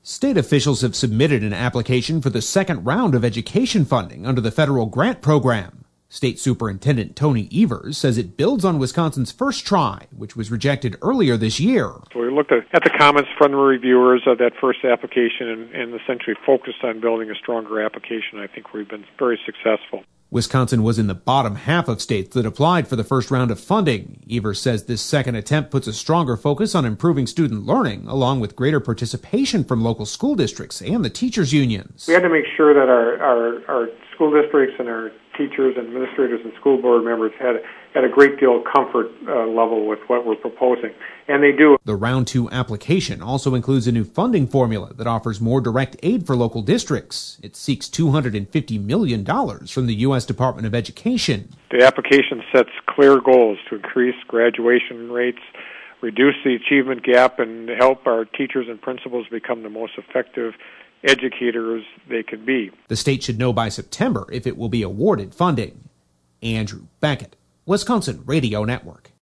State officials have submitted an application for the second round of education funding under the federal grant program. State Superintendent Tony Evers says it builds on Wisconsin's first try, which was rejected earlier this year. So we looked at the comments from the reviewers of that first application and essentially focused on building a stronger application. I think we've been very successful. Wisconsin was in the bottom half of states that applied for the first round of funding. Evers says this second attempt puts a stronger focus on improving student learning, along with greater participation from local school districts and the teachers' unions. We had to make sure that our school districts and our teachers, administrators, and school board members had a great deal of comfort level with what we're proposing, and they do. The Round 2 application also includes a new funding formula that offers more direct aid for local districts. It seeks $250 million from the U.S. Department of Education. The application sets clear goals to increase graduation rates, reduce the achievement gap, and help our teachers and principals become the most effective educators they could be. The state should know by September if it will be awarded funding. Andrew Beckett, Wisconsin Radio Network.